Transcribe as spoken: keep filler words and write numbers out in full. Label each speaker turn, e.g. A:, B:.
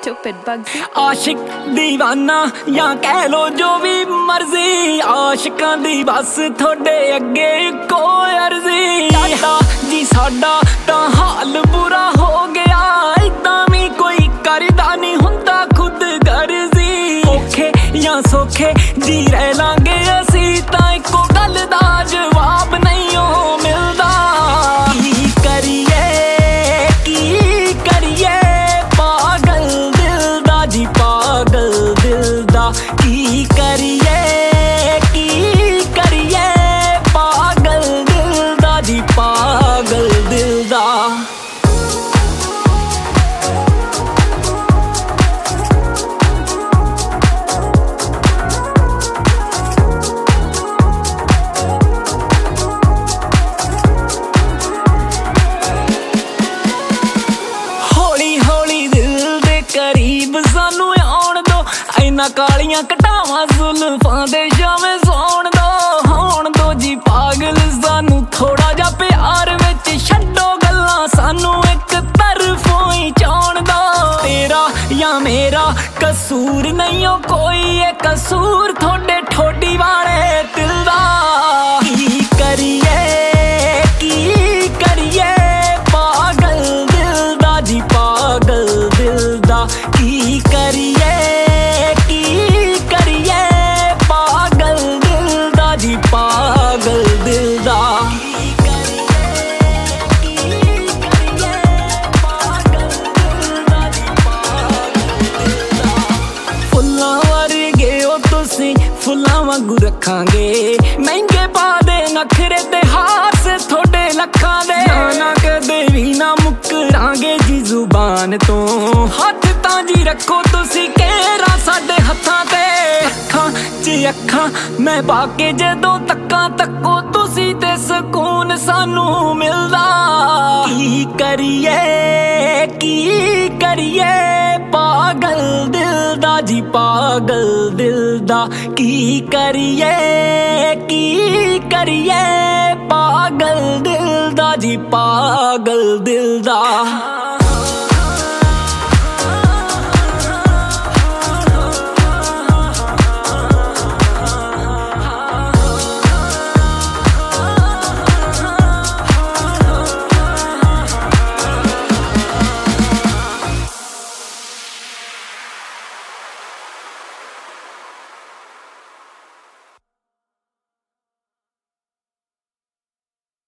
A: stupid Bugsy।
B: आशिक दीवाना या कह लो जो भी मर्जी, आशिकां दी बस थोड़े अगे कोई अर्जी। साडा जी साडा तां हाल बुरा हो गया, इदां भी कोई करदा नहीं हुंदा खुद गर्जी। औखे या सौखे जी रह लांगे असी तां इको गल दा जवाब नहीं ओ मिलदा। की करिए की करिए पागल दिल दा जी पागल दिल दा। की करिए की करिए पागल दिल दा जी पागल दिल दा। करीब सानू आउण दो, इन्ना कालियां कटावां जुल्फां दे छावें सौण दो। होण दो जी पागल सानू थोड़ा जा प्यार विच, छड्डो गल्लां सानू इक तरफों ही चाउण दो। तेरा या मेरा कसूर नहीं ओ कोई, ये कसूर थोड़े ठोडी वाले दिल दा। की करिए की करिए पागल दिल दा जी पागल दिल दा। की करिए की करिए पागल दिल दा जी पागल दिल दा। की करिए की करिए पागल दिल दा जी पागल दिल दा। फुल्लां वर्गे ओ तुसीं फुल्लां वांगू रखांगे, महंगे पा दे नखरे ते हास थोड़े लखां दे। ना कदे भी ना मुकरांगे जी जुबान तो, हथ तां जी रखो तुसी केरा साडे हत्थां ते। अखां च अखां मैं पाके जदों तक्कां तक्को तुसी ते सकून सानू मिलदा। की करिए की करिए पागल दिल दा जी पागल दिल दा। की करिए की करिए पागल दिल दा जी पागल दिल दा।